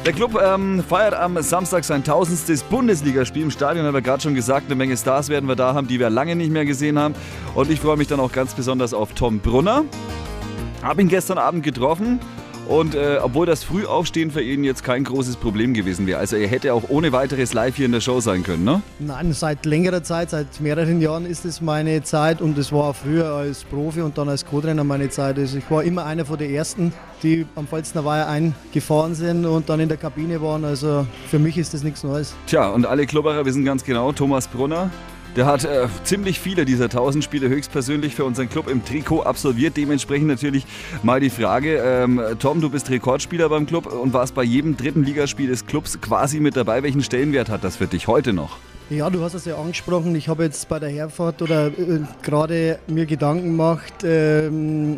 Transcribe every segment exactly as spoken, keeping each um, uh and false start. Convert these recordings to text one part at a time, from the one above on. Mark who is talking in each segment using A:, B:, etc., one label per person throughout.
A: Der Club ähm, feiert am Samstag sein tausendstes Bundesligaspiel. Im Stadion haben wir gerade schon gesagt, eine Menge Stars werden wir da haben, die wir lange nicht mehr gesehen haben. Und ich freue mich dann auch ganz besonders auf Tom Brunner. Habe ihn gestern Abend getroffen. Und äh, obwohl das Frühaufstehen für ihn jetzt kein großes Problem gewesen wäre. Also er hätte auch ohne weiteres live hier in der Show sein können, ne?
B: Nein, seit längerer Zeit, seit mehreren Jahren ist es meine Zeit. Und es war früher als Profi und dann als Co-Trainer meine Zeit. Also ich war immer einer von den Ersten, die am Pfalzner Weiher eingefahren sind und dann in der Kabine waren. Also für mich ist das nichts Neues.
A: Tja, und alle Klubberer wissen ganz genau, Thomas Brunner, der hat äh, ziemlich viele dieser tausend Spiele höchstpersönlich für unseren Club im Trikot absolviert. Dementsprechend natürlich mal die Frage, ähm, Tom, du bist Rekordspieler beim Club und warst bei jedem dritten Ligaspiel des Clubs quasi mit dabei. Welchen Stellenwert hat das für dich heute noch?
B: Ja, du hast es ja angesprochen. Ich habe jetzt bei der Herfahrt oder äh, gerade mir Gedanken gemacht, ähm,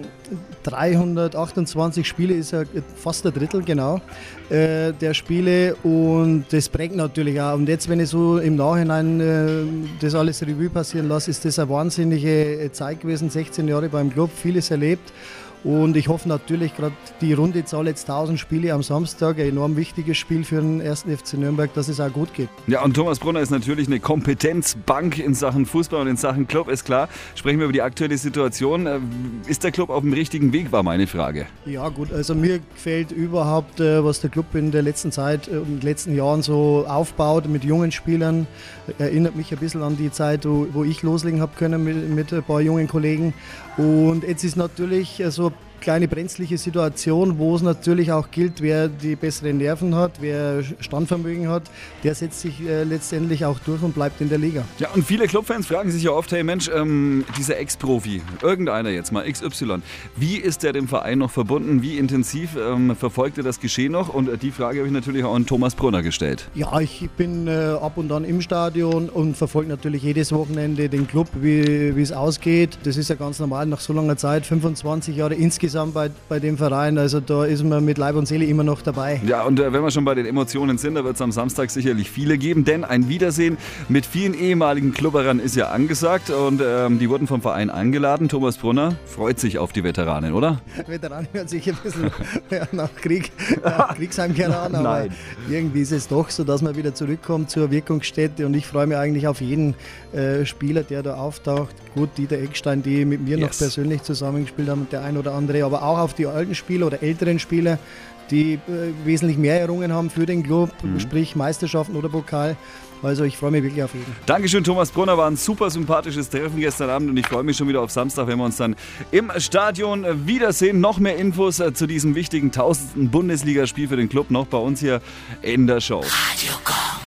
B: dreihundertachtundzwanzig Spiele ist ja fast ein Drittel, genau, äh, der Spiele und das prägt natürlich auch. Und jetzt, wenn ich so im Nachhinein äh, das alles Revue passieren lasse, ist das eine wahnsinnige Zeit gewesen, sechzehn Jahre beim Club, vieles erlebt. Und ich hoffe natürlich, gerade die runde Zahl jetzt tausend Spiele am Samstag, ein enorm wichtiges Spiel für den ersten F C Nürnberg, dass es auch gut geht.
A: Ja, und Thomas Brunner ist natürlich eine Kompetenzbank in Sachen Fußball und in Sachen Club, ist klar. Sprechen wir über die aktuelle Situation. Ist der Club auf dem richtigen Weg, war meine Frage.
B: Ja gut, also mir gefällt überhaupt, was der Club in der letzten Zeit, in den letzten Jahren so aufbaut mit jungen Spielern. Erinnert mich ein bisschen an die Zeit, wo ich loslegen habe können mit, mit ein paar jungen Kollegen. Und jetzt ist natürlich so kleine brenzliche Situation, wo es natürlich auch gilt, wer die besseren Nerven hat, wer Standvermögen hat, der setzt sich äh, letztendlich auch durch und bleibt in der Liga.
A: Ja, und viele Clubfans fragen sich ja oft, hey Mensch, ähm, dieser Ex-Profi, irgendeiner jetzt mal, X Y, wie ist der dem Verein noch verbunden, wie intensiv ähm, verfolgt er das Geschehen noch? Und äh, die Frage habe ich natürlich auch an Thomas Brunner gestellt.
B: Ja, ich bin äh, ab und an im Stadion und verfolge natürlich jedes Wochenende den Club, wie wie es ausgeht. Das ist ja ganz normal nach so langer Zeit, fünfundzwanzig Jahre insgesamt. Bei, bei dem Verein, also da ist man mit Leib und Seele immer noch dabei.
A: Ja, und äh, wenn wir schon bei den Emotionen sind, da wird es am Samstag sicherlich viele geben, denn ein Wiedersehen mit vielen ehemaligen Klubberern ist ja angesagt und ähm, die wurden vom Verein eingeladen. Thomas Brunner freut sich auf die Veteranen, oder?
B: Veteranen hört sich ein bisschen ja, nach Krieg, nach Kriegsheimkehrer an, aber
A: Nein.
B: Irgendwie ist es doch so, dass man wieder zurückkommt zur Wirkungsstätte und ich freue mich eigentlich auf jeden äh, Spieler, der da auftaucht. Gut, Dieter Eckstein, die mit mir yes. noch persönlich zusammengespielt haben, der ein oder andere, aber auch auf die alten Spieler oder älteren Spieler, die äh, wesentlich mehr errungen haben für den Club, mhm. sprich Meisterschaften oder Pokal. Also ich freue mich wirklich auf jeden.
A: Dankeschön, Thomas Brunner, war ein super sympathisches Treffen gestern Abend und ich freue mich schon wieder auf Samstag, wenn wir uns dann im Stadion wiedersehen. Noch mehr Infos äh, zu diesem wichtigen tausendsten Bundesligaspiel für den Club noch bei uns hier in der Show. Radio